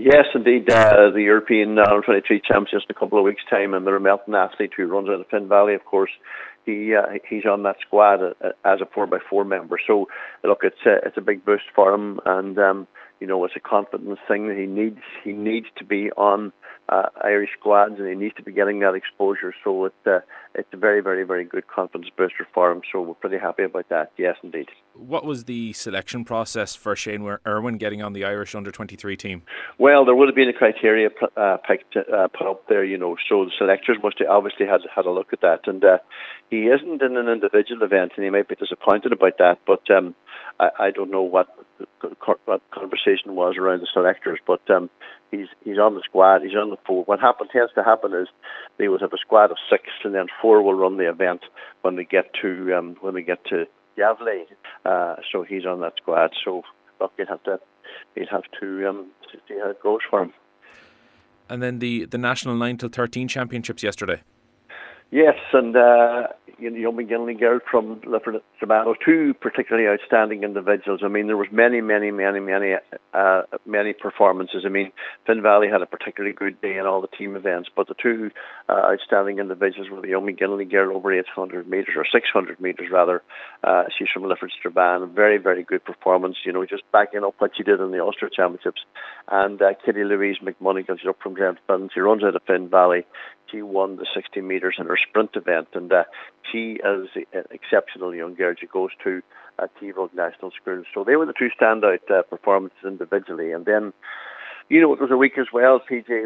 Yes, indeed. The European Under 23 Championships in a couple of weeks' time, and the Melton athlete who runs out of Finn Valley, of course, he's on that squad as a 4x4 member. So look, it's a big boost for him, and it's a confidence thing that he needs to be on Irish squads, and he needs to be getting that exposure. So it's a very, very, very good confidence booster for him. So we're pretty happy about that. Yes, indeed. What was the selection process for Shane Irwin getting on the Irish under-23 team? Well, there would have been a criteria put up there, so the selectors must have obviously had a look at that. And he isn't in an individual event, and he might be disappointed about that, but I don't know what conversation was around the selectors, but he's on the squad, he's on the 4. What tends to happen is they will have a squad of 6, and then 4 will run the event when we get to Yavle. So he's on that squad. So look, he'll have to see how it goes for him. And then the national 9-13 championships yesterday. Yes, and young McGinley girl from Lifford Strabane, 2 particularly outstanding individuals. I mean, there was many performances. I mean, Finn Valley had a particularly good day in all the team events, but the 2 outstanding individuals were the young McGinley girl over 800 metres, or 600 metres rather. She's from Lifford Strabane. Very, very good performance, just backing up what she did in the Ulster Championships. And Kitty Louise McMonaghan, she's up from Glenfin. She runs out of Finn Valley. She won the 60 metres in her sprint event, and she is an exceptional young girl. She goes to T-Road National School. So they were the 2 standout performances individually. And then, it was a week as well, PJ,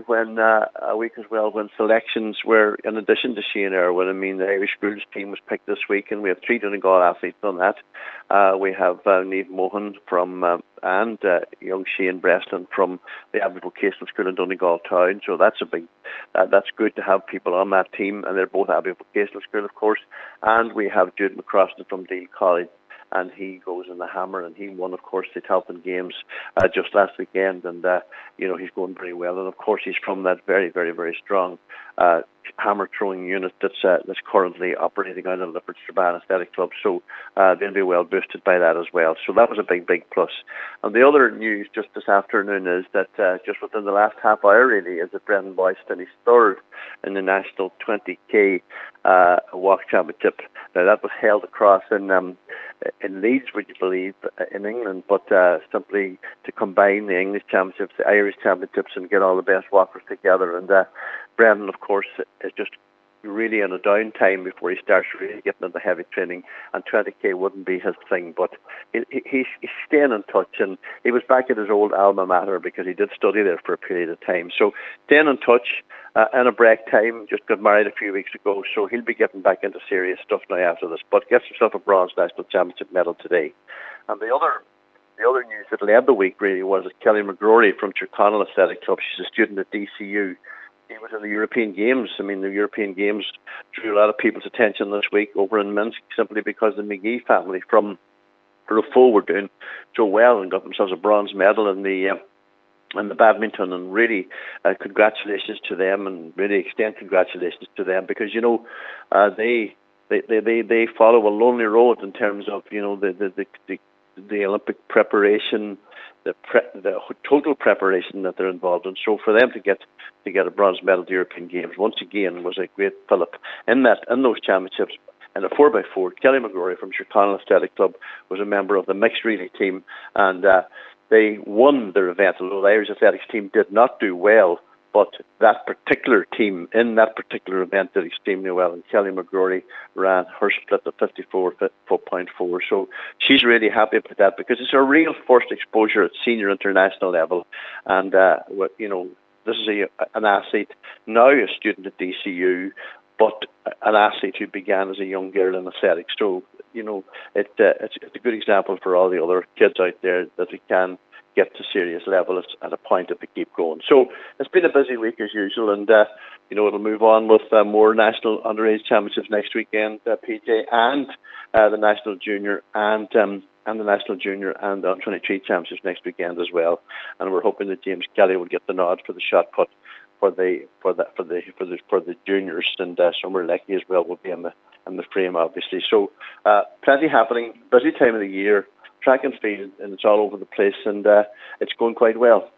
when selections were, in addition to Shane Irwin, I mean, the Irish Schools team was picked this week, and we have 3 Donegal athletes on that. We have Niamh Mohan from and young Shane Breslin from the Abbey Vocational School in Donegal Town. So that's that's good to have people on that team, and they're both Abbey Vocational School, of course. And we have Jude McCrossan from Deal College, and he goes in the hammer, and he won, of course, the Tailteann Games just last weekend, and he's going very well. And of course, he's from that very, very, very strong hammer throwing unit that's currently operating out of Lifford Strabane Athletic Club. So they'll be well boosted by that as well. So that was a big, big plus. And the other news just this afternoon is that just within the last half hour really is that Brendan Boyce finished 3rd in the national 20k walk championship. Now that was held across in Leeds, would you believe, in England, but simply to combine the English championships, the Irish championships, and get all the best walkers together. And Brendan, of course, is just really in a downtime before he starts really getting into heavy training, and 20k wouldn't be his thing, but he's staying in touch, and he was back at his old alma mater because he did study there for a period of time. So staying in touch in a break time, just got married a few weeks ago, so he'll be getting back into serious stuff now after this, but gets himself a bronze national championship medal today. And the other news that led the week really was that Kelly McGrory from Tyrconnell Athletic Club, she's a student at DCU. He was in the European Games. I mean, the European Games drew a lot of people's attention this week over in Minsk, simply because the McGee family from Rufo were doing so well and got themselves a bronze medal in the badminton. And really, congratulations to them, and really extend congratulations to them, because they follow a lonely road in terms of the Olympic preparation, the total preparation that they're involved in. So for them to get a bronze medal at the European Games once again was a great fillip in those championships. And a 4x4, Kelly McGrory from Tyrconnell Athletic Club was a member of the mixed relay team, and they won their event. Although the Irish athletics team did not do well, but that particular team in that particular event did extremely well, and Kelly McGrory ran her split at 54.4. So she's really happy about that, because it's a real first exposure at senior international level. And this is an athlete, now a student at DCU, but an athlete who began as a young girl in athletics. So it's a good example for all the other kids out there that we can get to serious level at a point if we keep going. So it's been a busy week as usual, and it'll move on with more national underage championships next weekend, PJ, and the national junior and the national junior and the under-23 championships next weekend as well. And we're hoping that James Kelly will get the nod for the shot put for the juniors, and Summer Leckie as well will be in the frame, obviously. So plenty happening, busy time of the year, track and field, and it's all over the place, and it's going quite well.